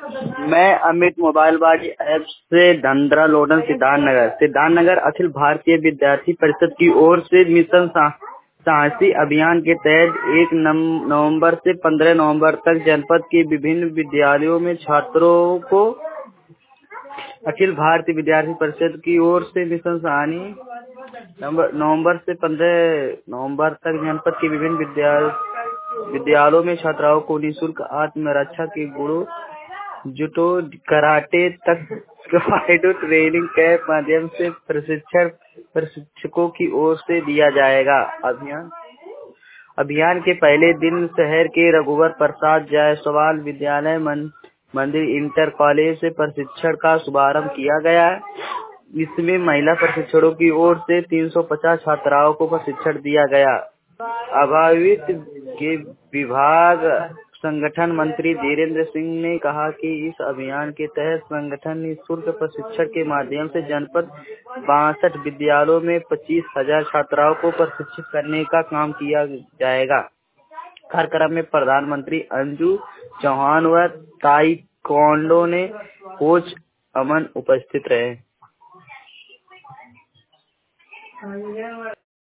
मैं अमित मोबाइल बाड़ी ऐप से धंधरा लोडन सिद्धार्थनगर अखिल भारतीय विद्यार्थी परिषद की ओर से मिशन साहसी अभियान के तहत 1 नवंबर से 15 नवंबर तक जनपद के विभिन्न विद्यालयों में छात्रों को अखिल भारतीय विद्यार्थी परिषद की ओर से मिशन साहनी नवंबर से 15 नवंबर तक जनपद के विभिन्न विद्यालयों में छात्राओं को निःशुल्क आत्मरक्षा के गुणों जूडो कराटे तक ट्रेनिंग के माध्यम से प्रशिक्षकों की ओर से दिया जाएगा। अभियान के पहले दिन शहर के रघुवर प्रसाद जायसवाल विद्यालय मंदिर इंटर कॉलेज से प्रशिक्षण का शुभारंभ किया गया। इसमें महिला प्रशिक्षकों की ओर से 350 छात्राओं को प्रशिक्षण दिया गया। अभावित के विभाग संगठन मंत्री धीरेन्द्र सिंह ने कहा कि इस अभियान के तहत संगठन निःशुल्क प्रशिक्षण के माध्यम से जनपद 62 विद्यालयों में 25,000 छात्राओं को प्रशिक्षित करने का काम किया जाएगा। कार्यक्रम में प्रधानमंत्री अंजू चौहान व ताइक्वांडो ने कोच अमन उपस्थित रहे।